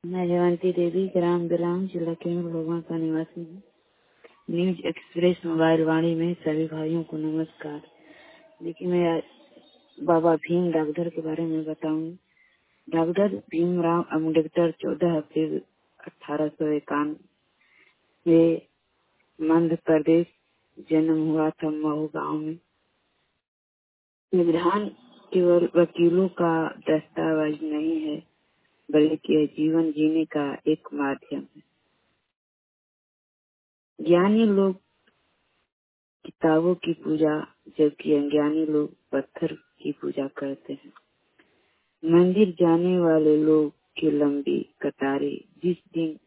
मैं जयवंती देवी, ग्राम बिलाम, जिला केवल लोगों का निवासी हूँ। न्यूज एक्सप्रेस मोबाइल वाणी में सभी भाइयों को नमस्कार। देखिए, मैं आज बाबा भीम डॉक्टर के बारे में बताऊंगी। डॉक्टर भीमराव अम्बेडकर 14 अप्रैल 1851 में मध्य प्रदेश जन्म हुआ था, महू गांव में। संविधान केवल वकीलों का दस्तावेज नहीं है, बल्कि यह जीवन जीने का एक माध्यम है। ज्ञानी लोग किताबों की पूजा, जबकि अज्ञानी लोग पत्थर की पूजा करते हैं। मंदिर जाने वाले लोग की लंबी कतारें जिस दिन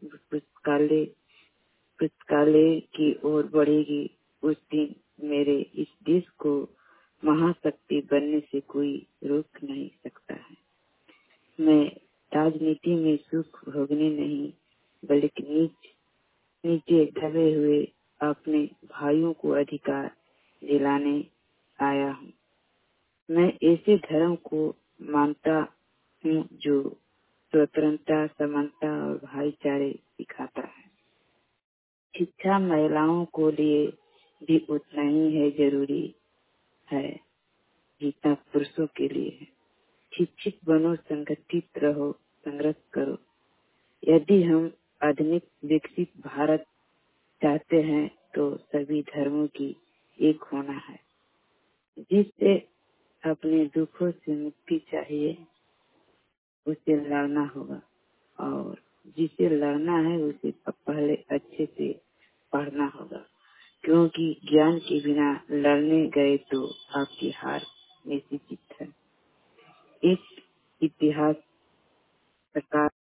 पुस्तकालय की ओर बढ़ेगी, उस दिन मेरे इस देश को महाशक्ति बनने से कोई रोक नहीं सकता है। मैं राजनीति में सुख भोगने नहीं, बल्कि नीचे दबे हुए अपने भाइयों को अधिकार दिलाने आया हूँ। मैं ऐसे धर्म को मानता हूँ जो स्वतंत्रता, समानता और भाईचारे सिखाता है। शिक्षा महिलाओं को लिए भी उतना ही है जरूरी है जितना पुरुषों के लिए है। शिक्षित बनो, संगठित रहो, संघर्ष करो। यदि हम आधुनिक विकसित भारत चाहते हैं तो सभी धर्मों की एक होना है। जिससे अपने दुखों से मुक्ति चाहिए, उसे लड़ना होगा, और जिसे लड़ना है उसे पहले अच्छे से पढ़ना होगा, क्योंकि ज्ञान के बिना लड़ने गए तो आपकी हार निश्चित है। एक इतिहास